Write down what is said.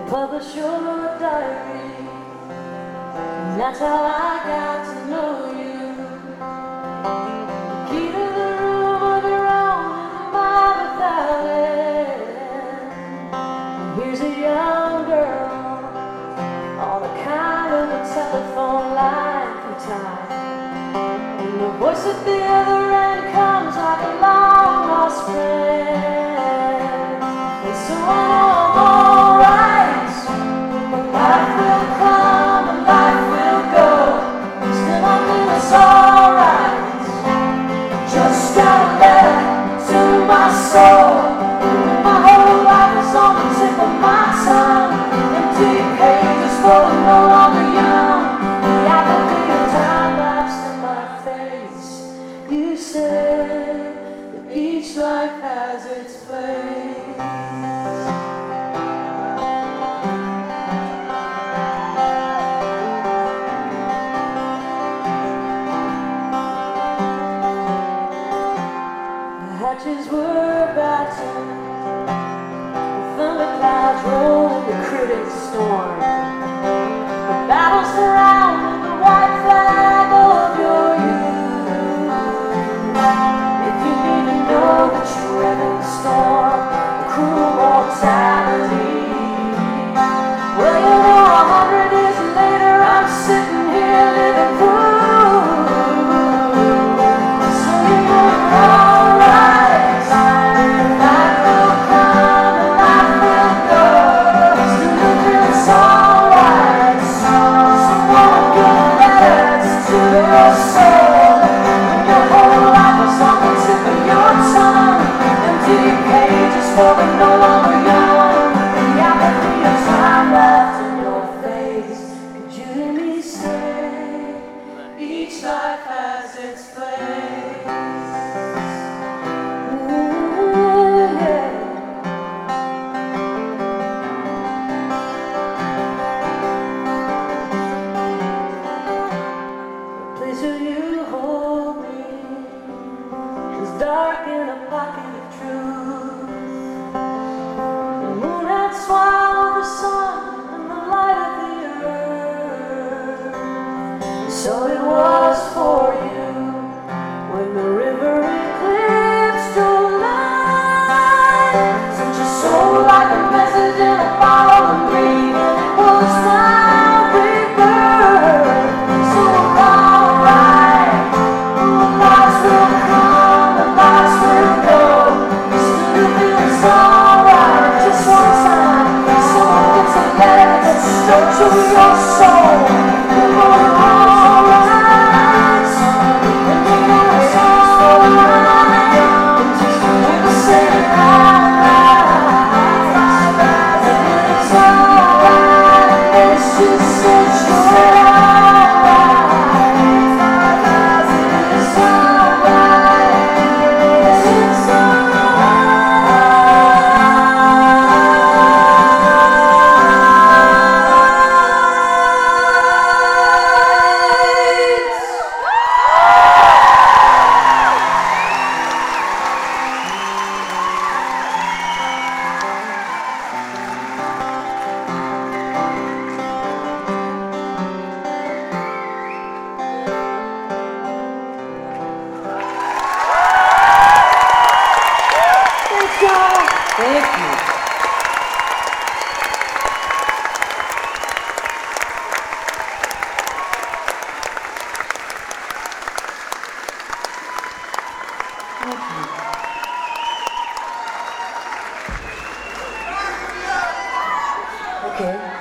publish your diary, and that's how I got to know you. The key to the room of your own by the thousand. Here's a young girl on the kind of a telephone line through time, and the voice at the other end comes like a long lost friend. And so I'm alright, life will come and life will go, still I feel it's alright. Just got a letter to my soul, my whole life is on the tip of my tongue. Empty pages full of no longer young, the apathy of time laughs in my face. You said that each life has its place. The hatches were battened, the thunderclouds rolled, the critics stormed. The battles surrounded the white flag of your youth. If you need to know that you're weathering the storm, the cruel mortality, well, you know 100 years later I'm sitting here living proof. So you know you're alright. Life will come and life will go, still you feel it's alright. Someone give letters to your soul, when your whole life is on the tip of your tongue. Empty pages full of no longer young, the apathy of time left in your face. Could you hear me say, each life has its place? Ooh, yeah. The place where you hold me is dark in a pocket of truth. The moon had swallowed the sun and the light of the earth. So it was for you when the river eclipsed your light. Sent your soul like a message in a bottle and breathe, and it was my rebirth. So we're alright. Lights will come and lights will go, still feel it's alright. Just one time, someone gets a letter that's stuck to your soul. You know you're alright, and you know it's alright. People say it's alright, it's alright. And she said you're alright. It's alright, it's Thank you. Okay.